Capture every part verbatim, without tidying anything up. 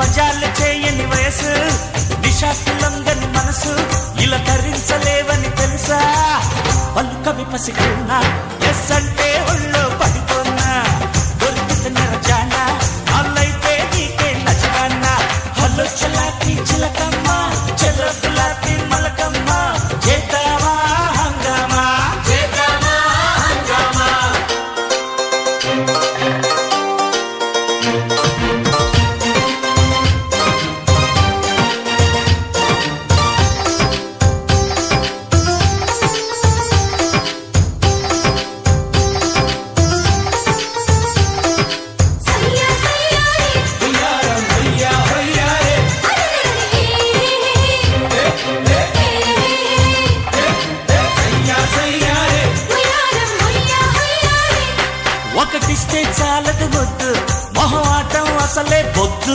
మజాలు చేయని వయసు నిషాకి లొంగని మనసు ఇలా తరించలేవని తెలుసా పలుకవి పసికున్నా ఎస్ అంటే ఒళ్ళో పడిపోన్నా దొరికితే నిరజానా అల్లైతే నీకే నచ్చగానా హలో చలాకి చిలకమ్మ చెల్ల గులాబీ మలకమ్మ చేద్దామా హంగామా చేద్దామా హంగామా ఒకటిస్తే చాలదు వద్దు మొహమాటం అసలే బొద్దు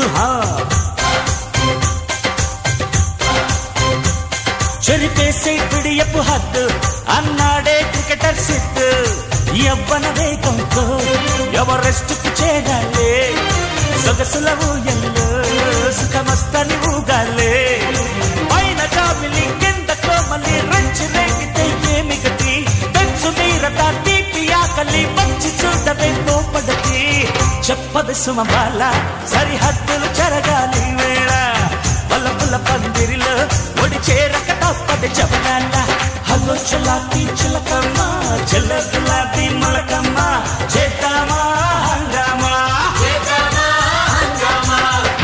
చెరిపేసే పిడియపు హద్దు అన్నాడే క్రికెటర్ సిద్ధు యవ్వన వేగంతో ఎవరెస్టుకు చేరాలే సొగసుల ఊయల్లో సుఖమస్తని ఊగాలే పైన జాబిలి కింద కోమలి రంచి రేగితే ఏమి గతి పెంచు మీరట తీపి ఆకలి మంచి చూడవే కోపడతి చెప్పదు సుమబాల సరిహద్దులు చెరగాలి వేళ బలపుల పందిరిలో ఒడి చేరక తప్పది చెప్పనాల హలో చలాకి చిలకమ్మ చెల్ల గులాబీ మలకమ్మ చేద్దామా హంగామా చేద్దామా హంగామా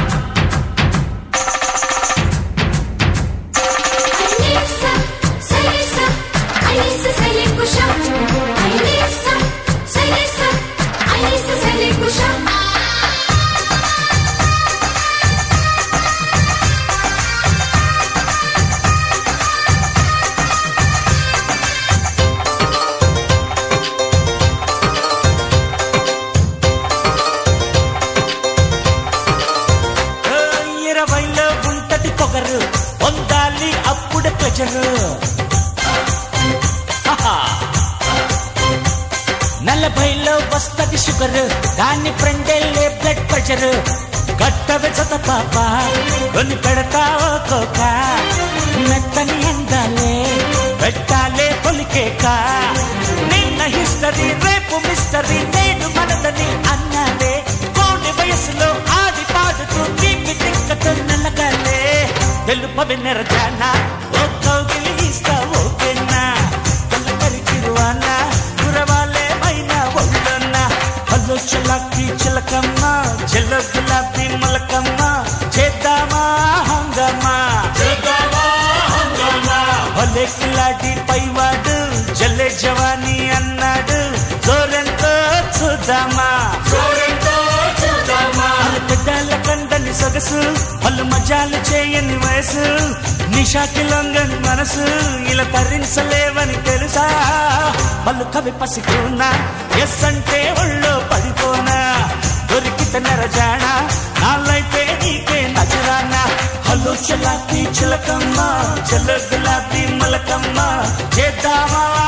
ఇరవైలో ఉంటది పొగరు పొందాలి అప్పుడే ప్రెజరు నలభైలో వస్తది షుగరు దాన్ని ఫ్రెండెళ్ళే బ్లడ్ ప్రెషర్ గట్టవి చత పాప కొని పెడతావో కోక మెత్తని అందాలే పెట్టాలే పొలికేక నిన్న హిస్టరీ రేపు మిస్టరీ నేడు మనదని అన్నాడే కోడి వయసులో ఆడి పాడుతూ తీపి తిక్కతో నల్లగాలే తెలుపవి నిరజానా ఓ కౌగిలి ఇస్తా ఓకేనా కళ్ళకరి చిరువానా గురవాలే మైనా ఒళ్ళన్నా హలో చలాకి చిలకమ్మ చెల్ల గులాబీ మలకమ్మ చేద్దామా హంగామా చేద్దామా హంగామా భలే కిలాడి పైవాడు జల్లే జవానీ అన్నాడు జోరెంతో చూద్దామా జోరెంతో చూద్దామా పెద్దాల కందని సొగసు పలు మజాలు చేయని వయసు నిషాకి లొంగని మనసు ఇలా తరించలేవని తెలుసా పలు కవి పసికున్నా ఎస్ అంటే ఒళ్ళో పడిపోనా దొరికితే నరజానా నాలైతే నీకే నజరానా హలో చలాకి చిలకమ్మ చెల్ల గులాబీ మలకమ్మ చేద్దామా